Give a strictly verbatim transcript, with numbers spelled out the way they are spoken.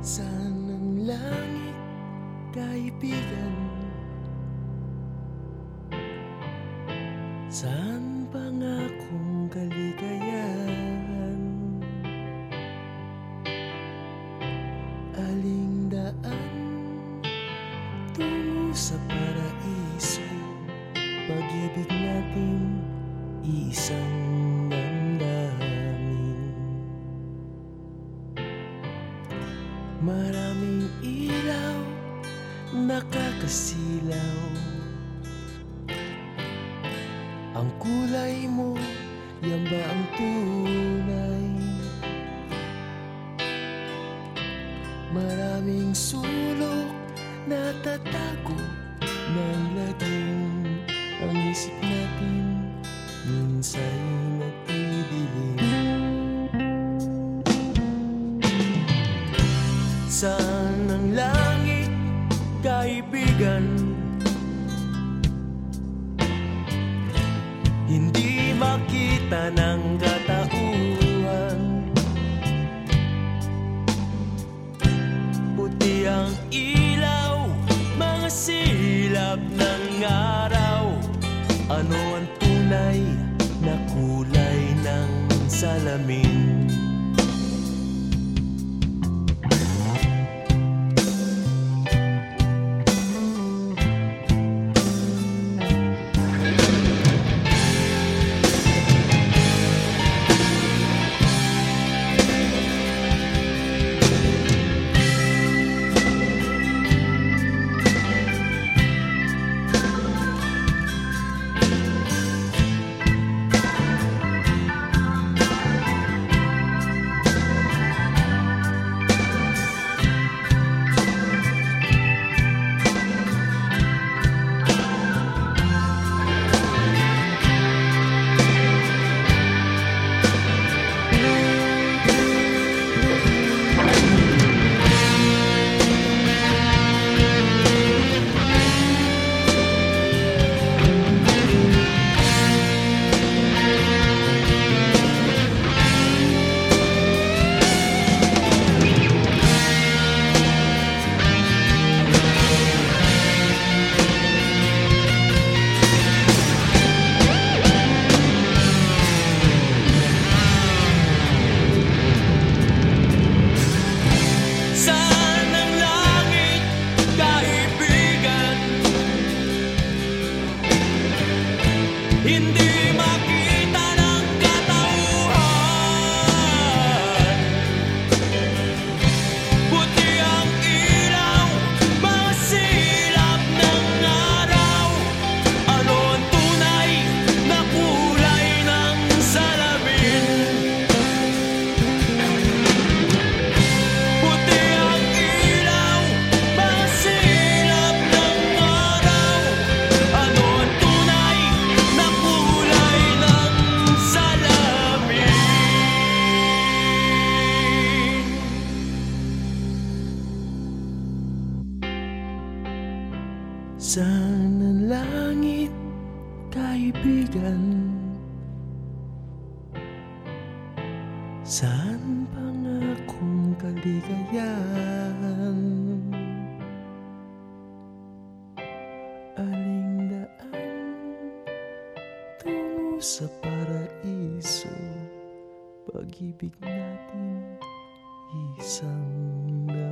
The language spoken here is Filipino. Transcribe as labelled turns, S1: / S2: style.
S1: Saan ang langit, kaibigan? Saan pangakong kaligayahan? Aling daan tungo sa paraiso? Pag-ibig natin, isang damdamin. Maraming ilaw, nakakasilaw. Ang kulay mo, yan ba ang tunay? Maraming sulok, natatago ng laging. Ang isip natin, minsa'y nagdidilim. Saan ang langit, kaibigan? Hindi makita ng katauhan. Puti ang ilaw, mga silab ng araw. Ano ang tunay na kulay ng salamin? Hindi makita ng katauhan. Puti ang ilaw, mga silab ng araw. Ano ang tunay na kulay ng salamin? Puti ang ilaw, mga silab ng araw. Ano ang tunay na kulay ng salamin? Saan ang langit, kaibigan? Saan pangakong kaligayahan? Aling daan tungo sa paraiso? Pag-ibig natin, isang